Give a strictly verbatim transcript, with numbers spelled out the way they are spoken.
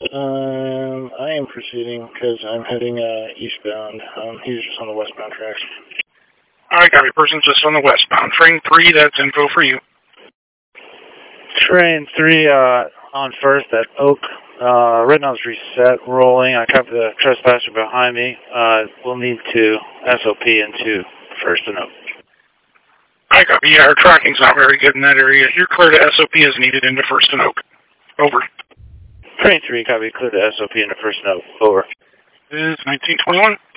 Um, I am proceeding because I'm heading uh, eastbound. Um, he's just on the westbound tracks. Alright, copy. Person's just on the westbound. Train three, that's info for you. Train three uh, on first at Oak. Uh, right now it's reset, rolling. I copy the trespasser behind me. Uh, we'll need to S O P into first and Oak. I copy. Yeah, our tracking's not very good in that area. You're clear to S O P as needed into first and Oak. Over. Train three, copy. Clear to S O P into first and Oak. Over. It is nineteen twenty-one.